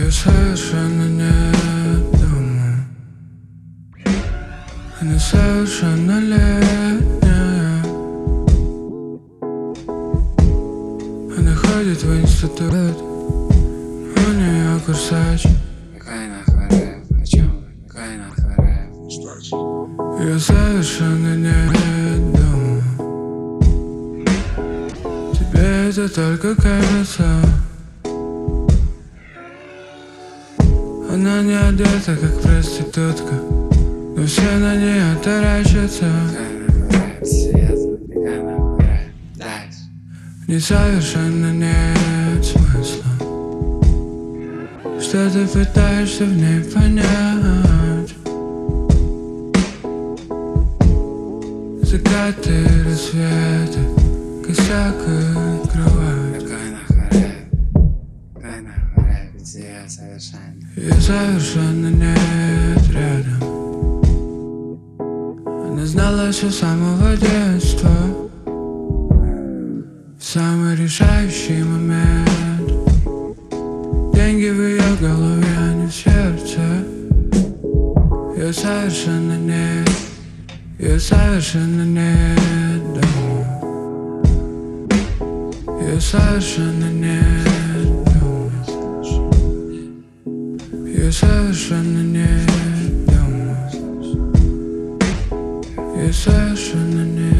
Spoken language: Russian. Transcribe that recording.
Ее совершенно нет дома. Она совершеннолетняя. Она ходит в институт. У нее курсач. Какая нахуй рэп? О чем вы? Какая нахуй рэп? Ее совершенно нет дома. Тебе это только кажется. Она не одета, как проститутка, но все на нее таращатся. Какая нахуй рэп? Серьезно? Какая нахуй рэп? Дальше. В ней совершенно нет смысла. Что ты пытаешься в ней понять? Закаты, рассветы, косяк и кровать. Какая нахуй рэп? Какая нахуй рэп? Ведь я совершенно. Ее совершенно нет рядом. Она знала все с самого детства. В самый решающий момент. Деньги в ее голове, а не в сердце. Ее совершенно нет. Ее совершенно нет дома. Ее совершенно нет дома. Ее совершенно нет дома. Ее совершенно нет.